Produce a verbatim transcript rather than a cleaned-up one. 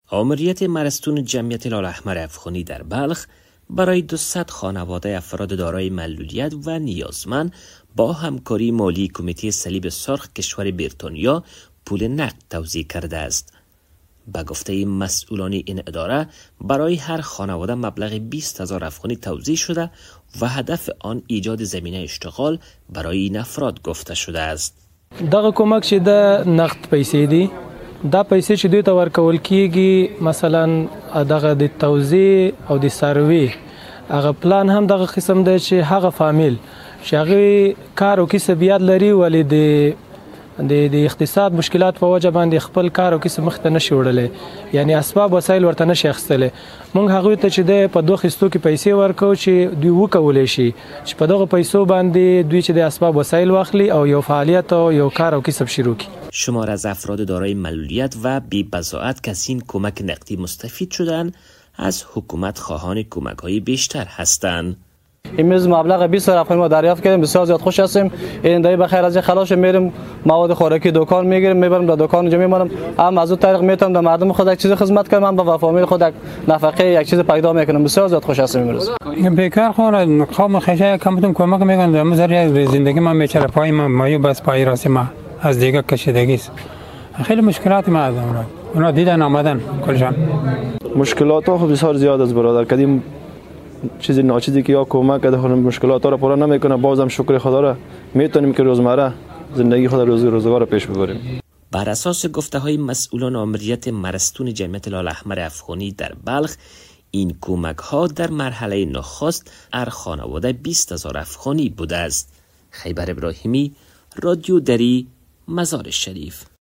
آمریت مرستون جمعیت لالاحمر افغانی در بلخ برای دویست خانواده افراد دارای معلولیت و نیازمند با همکاری مالی کمیته صلیب سرخ کشور بریتانیا پول نقد توزیع کرده است. به گفته مسئولان این اداره برای هر خانواده مبلغ بیست هزار افغانی توزیع شده و هدف آن ایجاد زمینه اشتغال برای این افراد گفته شده است. دغه کومک چې د نقد پیسې دي دا پیسې چې دوی ته ورکول کیږي مثلا دغه د توزیع او د سروي هغه پلان هم دغه قسم دی چې هغه فامیل چې هغه کار او کسبیات لري ولې د د د اقتصاد مشکلات په وجه باندې خپل کار او کسب مخ ته نشي وړلې یعنی اسباب وسایل ورته نشي اخیستلې مونږ هغه ته چې د په دوه خستو کې پیسې ورکو چې دوی وکولې شي چې په دغه پیسو باندې دوی چې د اسباب وسایل واخلي او یو فعالیت او یو کار او کسب شروع کړي. شمار از افراد دارای معلولیت و بی‌بضاعت که از این کمک نقدی مستفید شدند از حکومت خواهان کمک‌های بیشتر هستند. امروز مبلغ بیست هزار افغانی ما دریافت کردیم، بسیار زیاد خوش هستیم. این دایی بخیر از خلاص میریم مواد خوراکی دکان میگیریم میبریم در دکان جمعی میمونم هم از اون طریق میتونم در مردم خود یک چیز خدمت کنم هم با فامیل خود یک نفقه یک چیز پیدا میکنم. بسیار زیاد خوش هستیم امروز. بیکار خور قوم خیشه کمتون کمک میکنن در مزریه زندگی ما میچره پای ما مایو بس پای راست ما از دیگه کشیدگی است. خیلی مشکلات ما از اون اونا دیدن آمدن کلشان مشکلات ها بسیار زیاد است برادر. کدیم چیزی ناچیزی که یا کمک کرده خود مشکلات را پورا نمیکنه بازم شکر خدا را میتونیم که روزمره زندگی خود روز روزگار را پیش ببریم. بر اساس گفته های مسئولان آمریت مرستون جمعیت لالاحمر افغانی در بلخ این کمک ها در مرحله نخست هر خانواده بیست هزار افغانی بوده است. خیبر ابراهیمی، رادیو دری، مزار شریف.